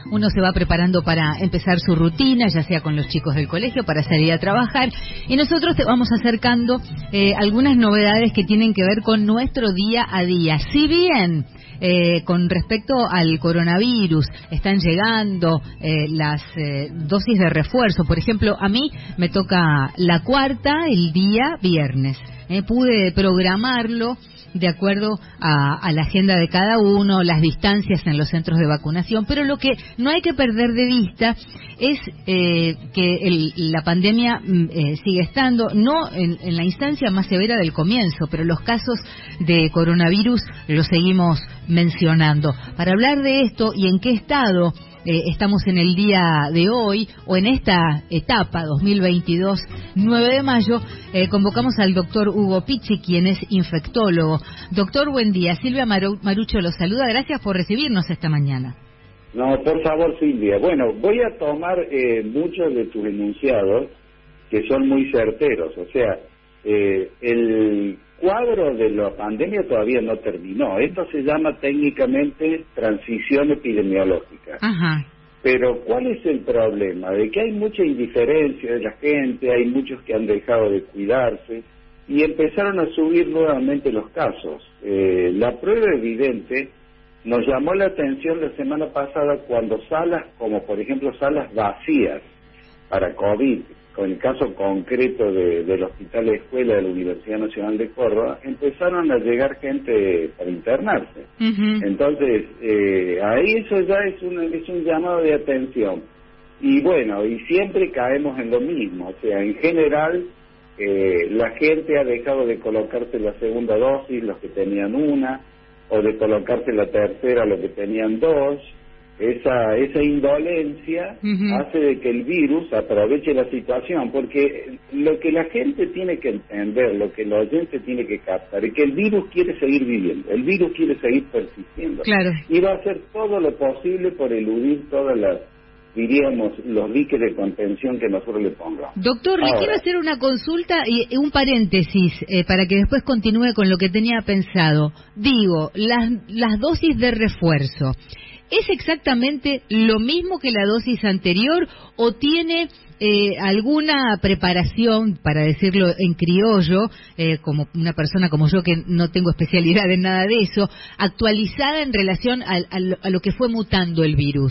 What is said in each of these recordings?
uno se va preparando para empezar su rutina, ya sea con los chicos del colegio, para salir a trabajar, y nosotros te vamos acercando algunas novedades que tienen que ver con nuestro día a día. Si bien con respecto al coronavirus están llegando las dosis de refuerzo, por ejemplo, a mí me toca la cuarta el día viernes. Pude programarlo de acuerdo a la agenda de cada uno, las distancias en los centros de vacunación, pero lo que no hay que perder de vista es que la pandemia sigue estando, no en la instancia más severa del comienzo, pero los casos de coronavirus los seguimos mencionando. Para hablar de esto y en qué estado estamos en el día de hoy, o en esta etapa 2022, 9 de mayo, convocamos al doctor Hugo Pizzi, quien es infectólogo. Doctor, buen día. Silvia Marucho lo saluda. Gracias por recibirnos esta mañana. No, por favor, Silvia. Bueno, voy a tomar muchos de tus enunciados, que son muy certeros. O sea, el cuadro de la pandemia todavía no terminó. Esto se llama técnicamente transición epidemiológica. Ajá. Pero ¿cuál es el problema? De que hay mucha indiferencia de la gente, hay muchos que han dejado de cuidarse y empezaron a subir nuevamente los casos. La prueba evidente nos llamó la atención la semana pasada cuando salas, como por ejemplo salas vacías para COVID, con el caso concreto del Hospital de Escuela de la Universidad Nacional de Córdoba, empezaron a llegar gente para internarse. Uh-huh. Entonces, ahí eso ya es un llamado de atención. Y bueno, y siempre caemos en lo mismo. O sea, en general, la gente ha dejado de colocarse la segunda dosis, los que tenían una, o de colocarse la tercera, los que tenían dos. Esa indolencia hace de que el virus aproveche la situación, porque lo que la gente tiene que entender, lo que el oyente tiene que captar, es que el virus quiere seguir viviendo, el virus quiere seguir persistiendo. Claro. Y va a hacer todo lo posible por eludir todas las, diríamos, los diques de contención que nosotros le pongamos. Doctor, le quiero hacer una consulta y un paréntesis para que después continúe con lo que tenía pensado. Digo, las dosis de refuerzo, ¿es exactamente lo mismo que la dosis anterior o tiene alguna preparación, para decirlo en criollo, como una persona como yo que no tengo especialidad en nada de eso, actualizada en relación a lo que fue mutando el virus?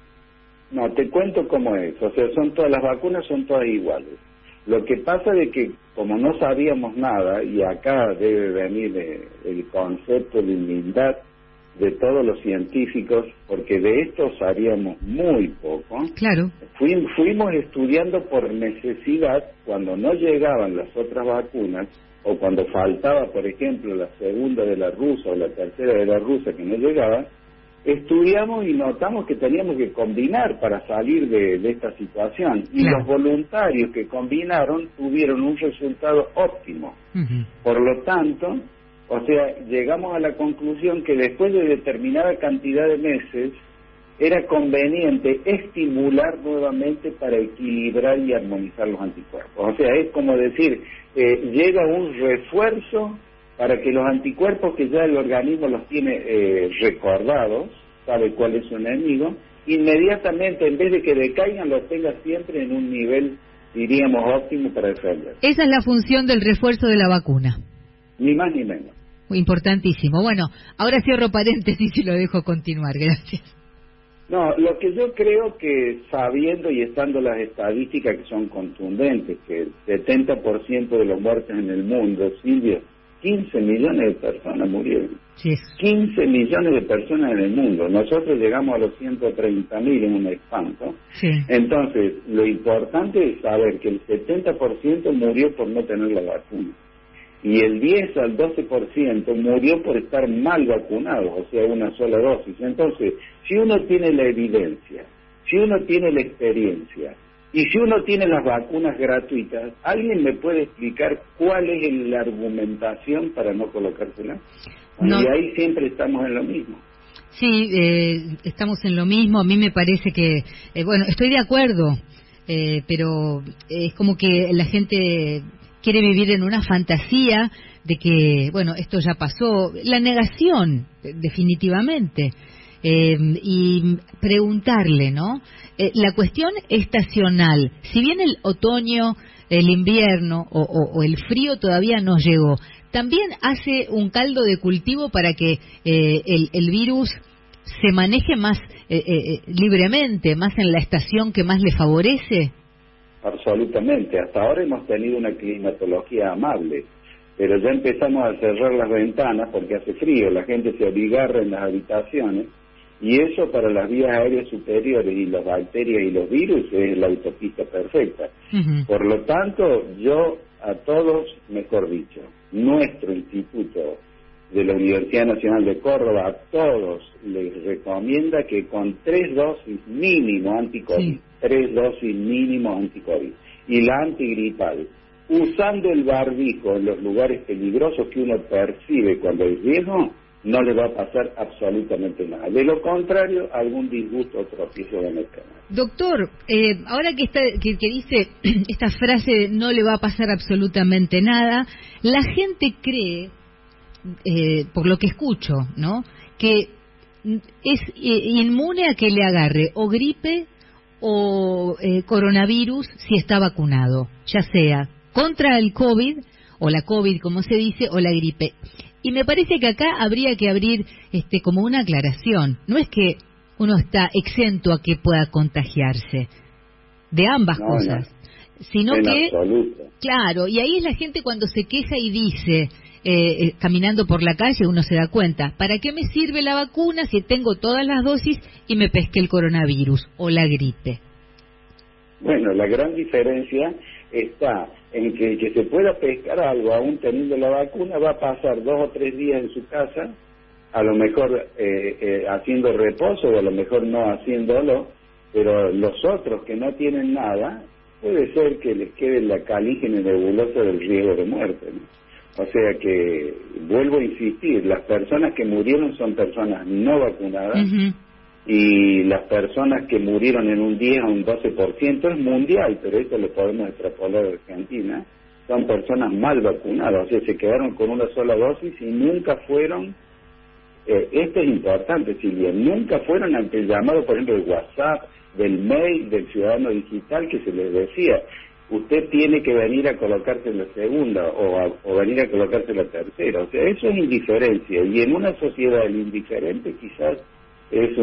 No, te cuento cómo es. O sea, las vacunas son todas iguales. Lo que pasa es que como no sabíamos nada, y acá debe venir el concepto de humildad de todos los científicos, porque de esto sabíamos muy poco. Claro. Fuimos estudiando por necesidad cuando no llegaban las otras vacunas, o cuando faltaba, por ejemplo, la segunda de la rusa o la tercera de la rusa que no llegaba, estudiamos y notamos que teníamos que combinar para salir de esta situación. Y claro, los voluntarios que combinaron tuvieron un resultado óptimo. Uh-huh. Por lo tanto, o sea, llegamos a la conclusión que después de determinada cantidad de meses era conveniente estimular nuevamente para equilibrar y armonizar los anticuerpos. O sea, es como decir, llega un refuerzo para que los anticuerpos que ya el organismo los tiene recordados, sabe cuál es su enemigo, inmediatamente, en vez de que decaigan, los tenga siempre en un nivel, diríamos, óptimo para defender. Esa es la función del refuerzo de la vacuna. Ni más ni menos. Importantísimo. Bueno, ahora cierro paréntesis y lo dejo continuar. Gracias. No, lo que yo creo que sabiendo y estando las estadísticas que son contundentes, que el 70% de los muertos en el mundo, Silvia, 15 millones de personas murieron. Sí. 15 millones de personas en el mundo. Nosotros llegamos a los 130.000 en un espanto. Sí. Entonces, lo importante es saber que el 70% murió por no tener la vacuna. Y el 10 al 12% murió por estar mal vacunado, o sea, una sola dosis. Entonces, si uno tiene la evidencia, si uno tiene la experiencia, y si uno tiene las vacunas gratuitas, ¿alguien me puede explicar cuál es la argumentación para no colocársela? No. Y ahí siempre estamos en lo mismo. Sí, estamos en lo mismo. A mí me parece que, bueno, estoy de acuerdo, pero es como que la gente quiere vivir en una fantasía de que, bueno, esto ya pasó. La negación, definitivamente. y preguntarle, ¿no? La cuestión estacional, si bien el otoño, el invierno o el frío todavía no llegó, también hace un caldo de cultivo para que el virus se maneje más libremente, más en la estación que más le favorece. Absolutamente. Hasta ahora hemos tenido una climatología amable, pero ya empezamos a cerrar las ventanas porque hace frío, la gente se abigarra en las habitaciones, y eso para las vías aéreas superiores y las bacterias y los virus es la autopista perfecta. Uh-huh. Por lo tanto, yo a todos, mejor dicho, nuestro instituto de la Universidad Nacional de Córdoba, a todos les recomienda que con 3 dosis mínimo anti-COVID, 3 dosis mínimo anti-COVID, y la antigripal, usando el barbijo en los lugares peligrosos que uno percibe cuando es viejo, no le va a pasar absolutamente nada. De lo contrario, algún disgusto o tropiezo van a tener. Doctor, ahora que dice esta frase, no le va a pasar absolutamente nada, la gente cree, por lo que escucho, ¿no?, que es inmune a que le agarre o gripe o coronavirus si está vacunado, ya sea contra el COVID, o la COVID, como se dice, o la gripe. Y me parece que acá habría que abrir como una aclaración. No es que uno está exento a que pueda contagiarse de ambas cosas, sino que, absoluto. Claro, y ahí es la gente cuando se queja y dice, caminando por la calle, uno se da cuenta, ¿para qué me sirve la vacuna si tengo todas las dosis y me pesqué el coronavirus o la gripe? Bueno, la gran diferencia está en que el que se pueda pescar algo aún teniendo la vacuna va a pasar 2 o 3 días en su casa, a lo mejor haciendo reposo o a lo mejor no haciéndolo, pero los otros que no tienen nada, puede ser que les quede la calígena nebulosa del riesgo de muerte, ¿no? O sea que, vuelvo a insistir, las personas que murieron son personas no vacunadas, uh-huh. Y las personas que murieron en un 10 o un 12% es mundial, pero esto lo podemos extrapolar a Argentina, son personas mal vacunadas, o sea, se quedaron con una sola dosis y nunca fueron, esto es importante, Silvia, nunca fueron ante el llamado, por ejemplo, del WhatsApp, del mail, del ciudadano digital, que se les decía, usted tiene que venir a colocarse la segunda o venir a colocarse la tercera, o sea, eso es indiferencia, y en una sociedad el indiferente quizás es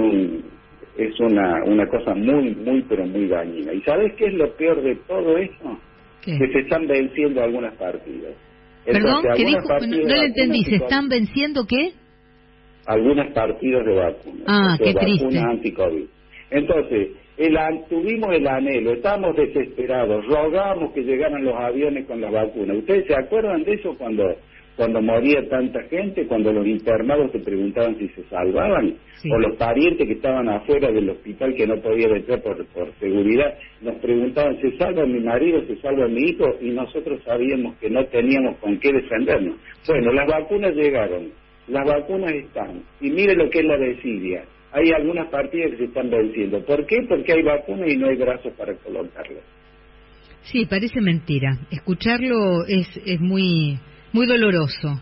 una cosa muy, muy, pero muy dañina. ¿Y sabes qué es lo peor de todo esto? ¿Qué? Que se están venciendo algunas partidas. Perdón, ¿qué dijo? No le entendí, ¿se están venciendo qué? Algunas partidas de vacunas. Ah, qué triste. Vacunas anti-COVID. Entonces, tuvimos el anhelo, estábamos desesperados, rogamos que llegaran los aviones con las vacunas. ¿Ustedes se acuerdan de eso cuando moría tanta gente, cuando los internados se preguntaban si se salvaban, sí. O los parientes que estaban afuera del hospital que no podían entrar por seguridad, nos preguntaban, ¿se salva mi marido, se salva mi hijo? Y nosotros sabíamos que no teníamos con qué defendernos. Bueno, las vacunas llegaron, las vacunas están, y mire lo que es la desidia. Hay algunas partidas que se están venciendo. ¿Por qué? Porque hay vacunas y no hay brazos para colocarlas. Sí, parece mentira. Escucharlo es muy doloroso.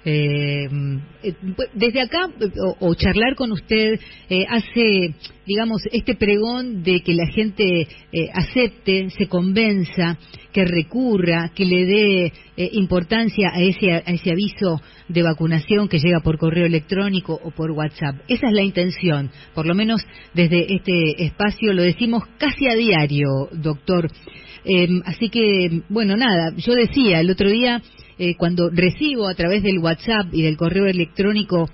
Desde acá, o charlar con usted, hace, digamos, este pregón de que la gente acepte, se convenza, que recurra, que le dé importancia a ese aviso de vacunación que llega por correo electrónico o por WhatsApp. Esa es la intención, por lo menos desde este espacio lo decimos casi a diario, doctor. Así que, bueno, nada, yo decía el otro día, cuando recibo a través del WhatsApp y del correo electrónico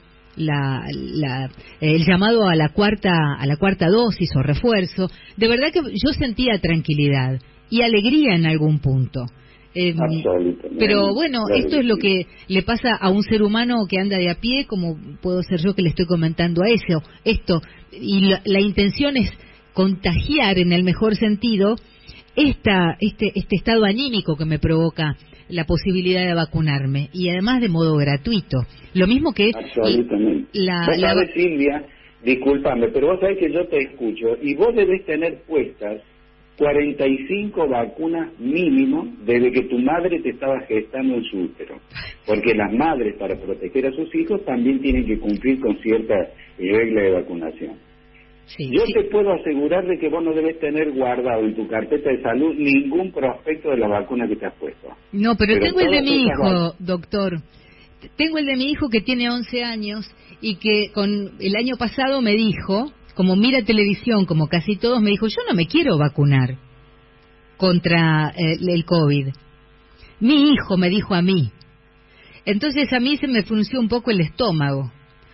el llamado a la cuarta dosis o refuerzo, de verdad que yo sentía tranquilidad y alegría en algún punto. Pero bueno, esto es lo que le pasa a un ser humano que anda de a pie, como puedo ser yo que le estoy comentando a esto, y la intención es contagiar en el mejor sentido este estado anímico que me provoca la posibilidad de vacunarme, y además de modo gratuito. Lo mismo que absolutamente. Vos sabés, Silvia, discúlpame, pero vos sabés que yo te escucho y vos debés tener puestas 45 vacunas mínimo desde que tu madre te estaba gestando en su útero, porque las madres, para proteger a sus hijos, también tienen que cumplir con ciertas y regla de vacunación. Sí, Yo sí. te puedo asegurar de que vos no debes tener guardado en tu carpeta de salud ningún prospecto de la vacuna que te has puesto. No, pero tengo el de todas mi esas hijo, doctor. Tengo el de mi hijo que tiene 11 años y que el año pasado me dijo, como mira televisión, como casi todos, me dijo, yo no me quiero vacunar contra el COVID. Mi hijo me dijo a mí. Entonces a mí se me frunció un poco el estómago.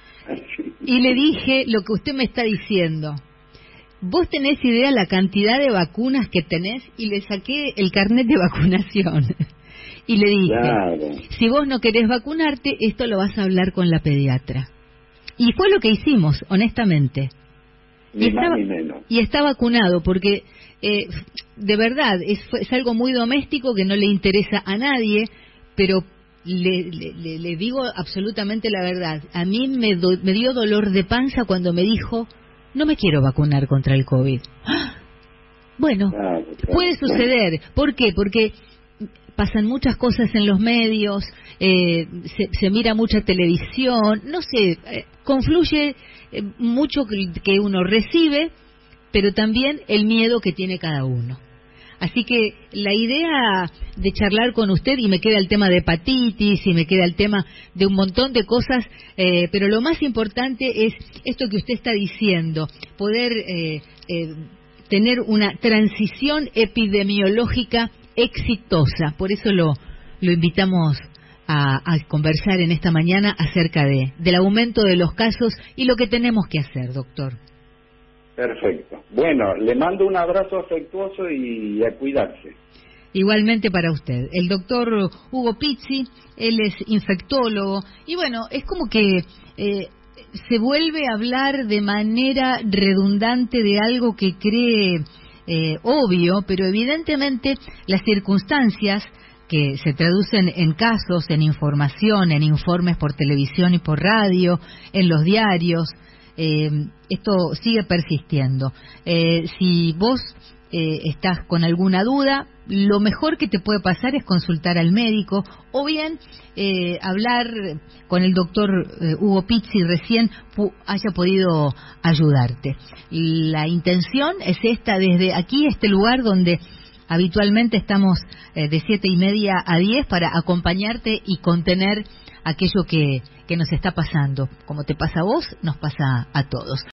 Y le dije lo que usted me está diciendo. ¿Vos tenés idea la cantidad de vacunas que tenés? Y le saqué el carnet de vacunación. Y le dije, Claro. si vos no querés vacunarte, esto lo vas a hablar con la pediatra. Y fue lo que hicimos, honestamente. Ni más ni menos. Y está vacunado, porque de verdad es algo muy doméstico que no le interesa a nadie, pero le digo absolutamente la verdad. A mí me dio dolor de panza cuando me dijo, no me quiero vacunar contra el COVID. ¡Ah! Bueno, Claro. puede suceder. ¿Por qué? Porque pasan muchas cosas en los medios, se mira mucha televisión, no sé, confluye mucho que uno recibe, pero también el miedo que tiene cada uno. Así que la idea de charlar con usted, y me queda el tema de hepatitis, y me queda el tema de un montón de cosas, pero lo más importante es esto que usted está diciendo, poder tener una transición epidemiológica exitosa. Por eso lo invitamos a conversar en esta mañana acerca del aumento de los casos y lo que tenemos que hacer, doctor. Perfecto. Bueno, le mando un abrazo afectuoso y a cuidarse. Igualmente para usted. El doctor Hugo Pizzi, él es infectólogo, y bueno, es como que se vuelve a hablar de manera redundante de algo que cree obvio, pero evidentemente las circunstancias que se traducen en casos, en información, en informes por televisión y por radio, en los diarios, esto sigue persistiendo. Si vos estás con alguna duda, lo mejor que te puede pasar es consultar al médico, o bien hablar con el doctor Hugo Pizzi, recién haya podido ayudarte. La intención es esta, desde aquí, este lugar donde habitualmente estamos de 7:30 a 10 para acompañarte y contener aquello que nos está pasando. Como te pasa a vos, nos pasa a todos.